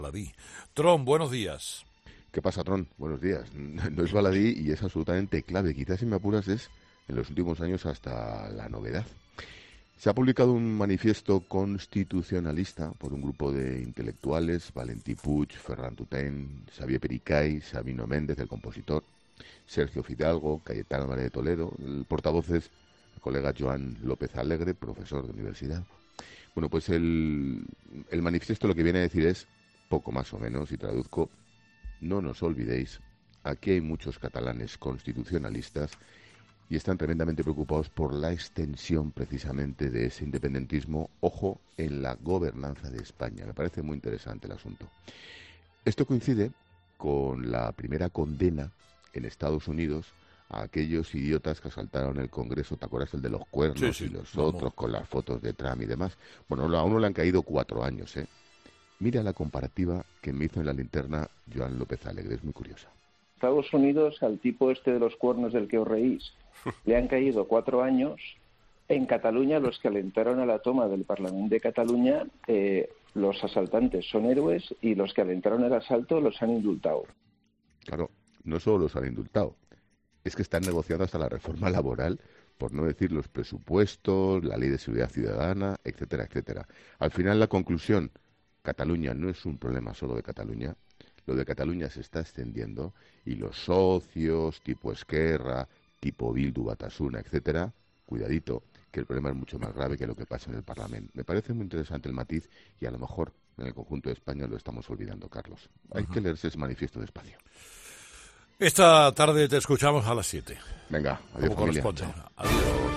Baladí. Tron, buenos días. ¿Qué pasa, Tron? Buenos días. No es baladí y es absolutamente clave. Quizás, si me apuras, es en los últimos años hasta la novedad. Se ha publicado un manifiesto constitucionalista por un grupo de intelectuales: Valentí Puig, Ferran Tutén, Xavier Pericay, Sabino Méndez, el compositor, Sergio Fidalgo, Cayetano Álvarez de Toledo. El portavoz es el colega Joan López Alegre, profesor de universidad. Bueno, pues el manifiesto lo que viene a decir es, poco más o menos, y traduzco: no nos olvidéis, aquí hay muchos catalanes constitucionalistas y están tremendamente preocupados por la extensión precisamente de ese independentismo, ojo, en la gobernanza de España. Me parece muy interesante el asunto. Esto coincide con la primera condena en Estados Unidos a aquellos idiotas que asaltaron el Congreso. ¿Te acuerdas? El de los cuernos y los otros, con las fotos de Trump y demás. Bueno, a uno le han caído 4 años, ¿eh? Mira la comparativa que me hizo en la linterna Joan López Alegre, es muy curiosa. Estados Unidos, al tipo este de los cuernos del que os reís, le han caído 4 años. En Cataluña, los que alentaron a la toma del Parlamento de Cataluña, los asaltantes son héroes y los que alentaron el asalto los han indultado. Claro, no solo los han indultado, es que están negociando hasta la reforma laboral, por no decir los presupuestos, la ley de seguridad ciudadana, etcétera, etcétera. Al final, la conclusión: Cataluña no es un problema solo de Cataluña. Lo de Cataluña se está extendiendo y los socios tipo Esquerra, tipo Bildu, Batasuna, etcétera, cuidadito, que el problema es mucho más grave que lo que pasa en el Parlamento. Me parece muy interesante el matiz y a lo mejor en el conjunto de España lo estamos olvidando, Carlos. Hay que leerse ese manifiesto despacio. Esta tarde te escuchamos a las 7. Venga, adiós, como familia. corresponde. Adiós.